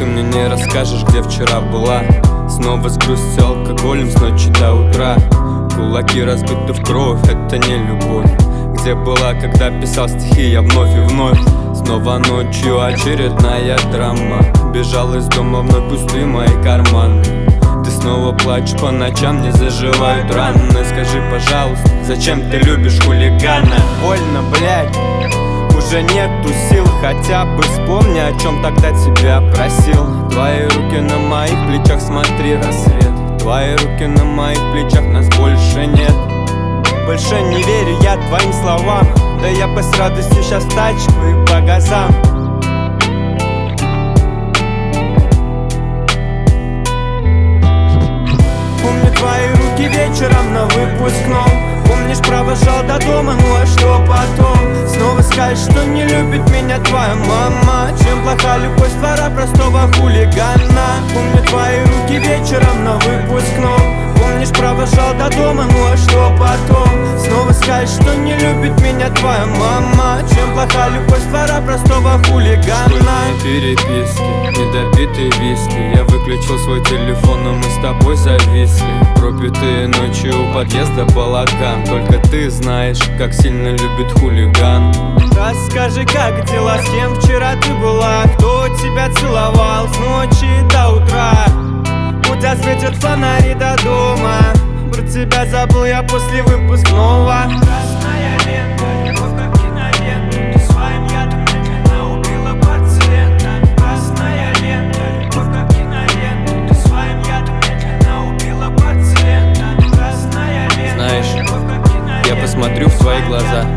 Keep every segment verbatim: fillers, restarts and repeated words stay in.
мне не расскажешь, где вчера была? Снова с грустью, алкоголем с ночи до утра. Кулаки разбиты в кровь, это не любовь. Где была, когда писал стихи я вновь и вновь? Снова ночью очередная драма. Бежал из дома, вновь пустые мои карманы. Ты снова плачешь по ночам, не заживают раны. Скажи, пожалуйста, зачем ты любишь хулигана? Больно, блядь, уже нету сил. Хотя бы вспомни, о чем тогда тебя просил. Твои руки на моих плечах, смотри рассвет. Твои руки на моих плечах, нас больше нет. Больше не верю я твоим словам. Да я бы с радостью сейчас тачку и по газам. Помню твои руки вечером на выпускном. Помнишь, провожал до дома, ну а что потом? Снова скажешь, что не любит меня твоя мама. Чем плоха любовь двора простого хулигана? Помню твои руки вечером на выпускном. Помнишь, провожал до дома, ну а что потом? Снова скажешь, что не любит меня твоя мама. Чем плоха любовь двора простого хулигана? Переписки, недопитые виски. Я выключил свой телефон, но мы с тобой зависли. Пропитые ночью у подъезда балаган. Только ты знаешь, как сильно любит хулиган. Расскажи, как дела, с кем вчера ты была? Кто тебя целовал с ночи до утра? У тебя светят фонари до дома. Про тебя забыл я после выпускного. Красная лента, любовь как кинолента. Ты своим ядом медленно убила пациента. Красная лента, любовь как кинолента. Ты своим ядом медленно убила пациента. Красная лента, знаешь, любовь как кинолента. я посмотрю в твои глаза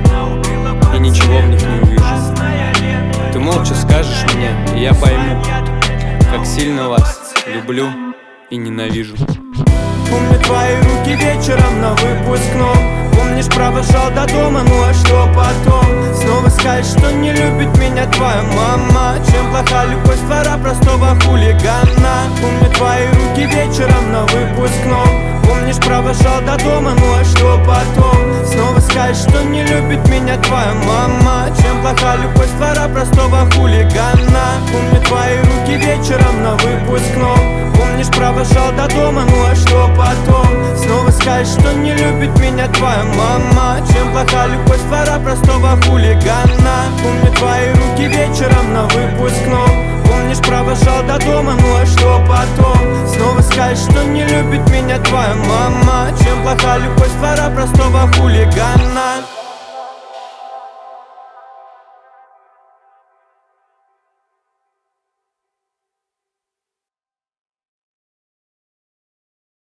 и ничего в них не увижу. Ты молча скажешь мне, и я пойму, как сильно вас люблю и ненавижу. Помню твои руки вечером на выпускном. Помнишь, провожал до дома, ну а что потом? Снова скажешь, что не любит меня твоя мама. Чем плоха любовь двора простого хулигана? Помню твои руки вечером на выпускном. Помнишь, провожал до дома, ну а что потом? Снова скажешь, что не любит меня твоя мама. Чем плоха любовь двора простого хулигана? Помню твои руки вечером на выпускном. Помнишь, провожал до дома, ну а что потом? Снова скажешь, что не любит меня твоя мама. Чем плоха любовь двора простого хулигана? Помню твои руки вечером на выпускном. Помнишь, провожал до дома, ну а что потом? Снова скажешь, что не любит меня твоя мама.